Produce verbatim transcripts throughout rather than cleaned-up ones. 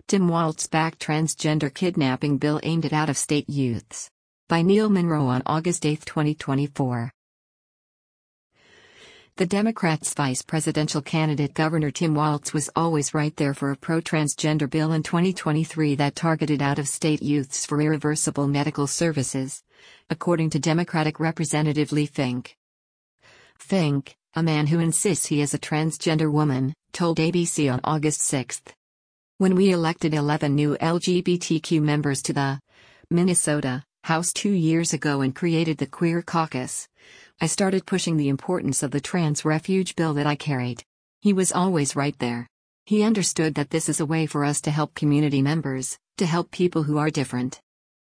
Tim Walz-backed transgender kidnapping bill aimed at out-of-state youths. By Neil Monroe on August eighth, twenty twenty-four. The Democrats' vice presidential candidate Governor Tim Walz was always right there for a pro-transgender bill in twenty twenty-three that targeted out-of-state youths for irreversible medical services, according to Democratic Representative Lee Fink. Fink, a man who insists he is a transgender woman, told A B C on August sixth. When we elected eleven new L G B T Q members to the Minnesota House two years ago and created the Queer Caucus, I started pushing the importance of the trans refuge bill that I carried. He was always right there. He understood that this is a way for us to help community members, to help people who are different.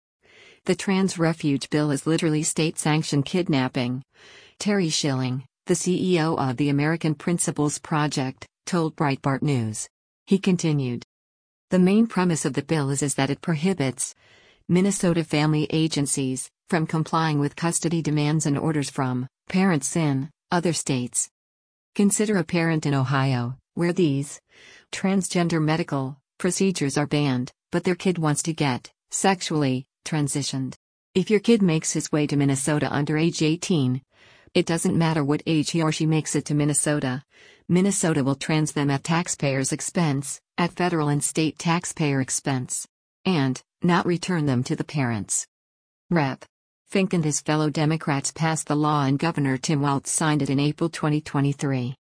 The trans refuge bill is literally state-sanctioned kidnapping. Terry Schilling, the C E O of the American Principles Project, told Breitbart News. He continued. The main premise of the bill is, is that it prohibits Minnesota family agencies from complying with custody demands and orders from parents in other states. Consider a parent in Ohio, where these transgender medical procedures are banned, but their kid wants to get sexually transitioned. If your kid makes his way to Minnesota under age eighteen, it doesn't matter what age he or she makes it to Minnesota, Minnesota will trans them at taxpayers' expense, at federal and state taxpayer expense, and not return them to the parents. Representative Fink and his fellow Democrats passed the law and Governor Tim Walz signed it in April twenty twenty-three.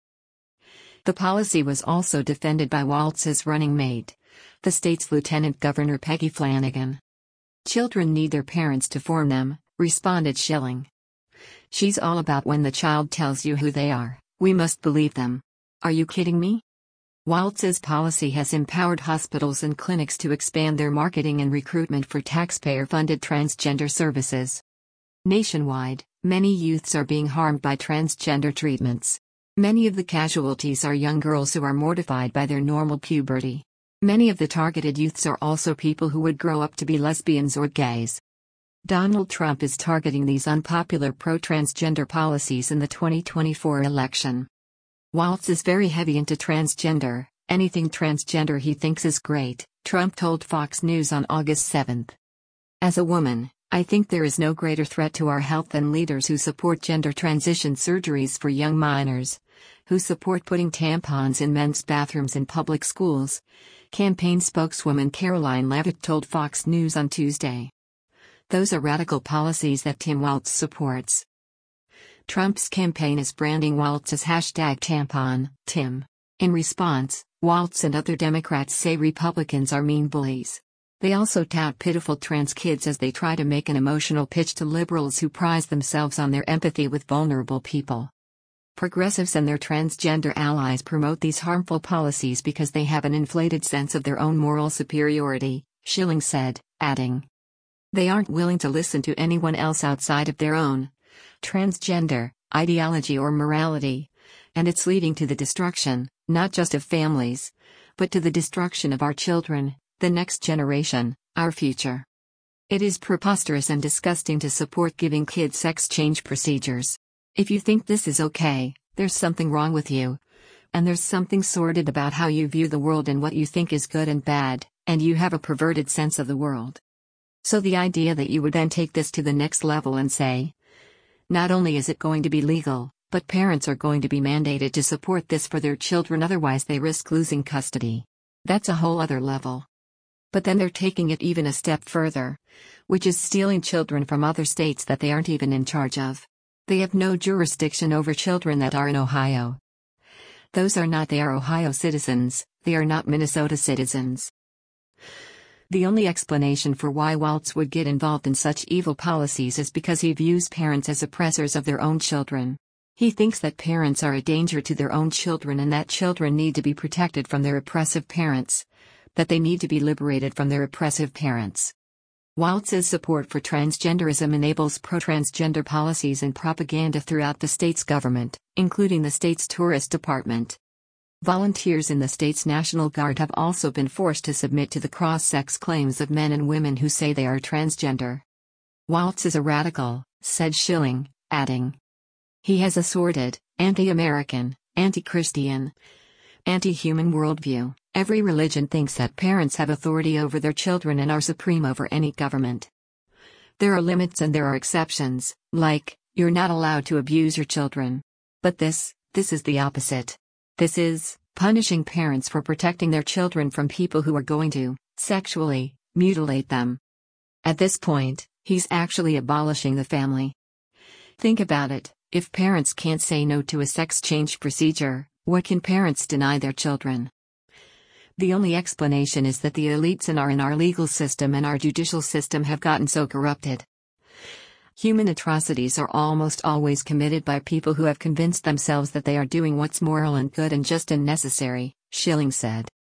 The policy was also defended by Walz's running mate, the state's Lieutenant Governor Peggy Flanagan. Children need their parents to form them, responded Schilling. She's all about when the child tells you who they are, we must believe them. Are you kidding me? Walz's policy has empowered hospitals and clinics to expand their marketing and recruitment for taxpayer-funded transgender services. Nationwide, many youths are being harmed by transgender treatments. Many of the casualties are young girls who are mortified by their normal puberty. Many of the targeted youths are also people who would grow up to be lesbians or gays. Donald Trump is targeting these unpopular pro-transgender policies in the twenty twenty-four election. Walz is very heavy into transgender, anything transgender he thinks is great, Trump told Fox News on August seventh. As a woman, I think there is no greater threat to our health than leaders who support gender transition surgeries for young minors, who support putting tampons in men's bathrooms in public schools, campaign spokeswoman Caroline Leavitt told Fox News on Tuesday. Those are radical policies that Tim Walz supports. Trump's campaign is branding Walz as hashtag tampon, Tim. In response, Walz and other Democrats say Republicans are mean bullies. They also tout pitiful trans kids as they try to make an emotional pitch to liberals who prize themselves on their empathy with vulnerable people. Progressives and their transgender allies promote these harmful policies because they have an inflated sense of their own moral superiority, Schilling said, adding. They aren't willing to listen to anyone else outside of their own transgender ideology or morality, and it's leading to the destruction, not just of families, but to the destruction of our children, the next generation, our future. It is preposterous and disgusting to support giving kids sex change procedures. If you think this is okay, there's something wrong with you. And there's something sordid about how you view the world and what you think is good and bad, and you have a perverted sense of the world. So the idea that you would then take this to the next level and say, not only is it going to be legal, but parents are going to be mandated to support this for their children, otherwise they risk losing custody. That's a whole other level. But then they're taking it even a step further, which is stealing children from other states that they aren't even in charge of. They have no jurisdiction over children that are in Ohio. Those are not they are Ohio citizens, they are not Minnesota citizens. The only explanation for why Walz would get involved in such evil policies is because he views parents as oppressors of their own children. He thinks that parents are a danger to their own children and that children need to be protected from their oppressive parents, that they need to be liberated from their oppressive parents. Walz's support for transgenderism enables pro-transgender policies and propaganda throughout the state's government, including the state's tourist department. Volunteers in the state's National Guard have also been forced to submit to the cross-sex claims of men and women who say they are transgender. Walz is a radical, said Schilling, adding. He has a sordid, anti-American, anti-Christian, anti-human worldview, Every religion thinks that parents have authority over their children and are supreme over any government. There are limits and there are exceptions, like, you're not allowed to abuse your children. But this, this is the opposite. This is, punishing parents for protecting their children from people who are going to, sexually, mutilate them. At this point, he's actually abolishing the family. Think about it, if parents can't say no to a sex change procedure, what can parents deny their children? The only explanation is that the elites in our in our legal system and our judicial system have gotten so corrupted. Human atrocities are almost always committed by people who have convinced themselves that they are doing what's moral and good and just and necessary, Schilling said.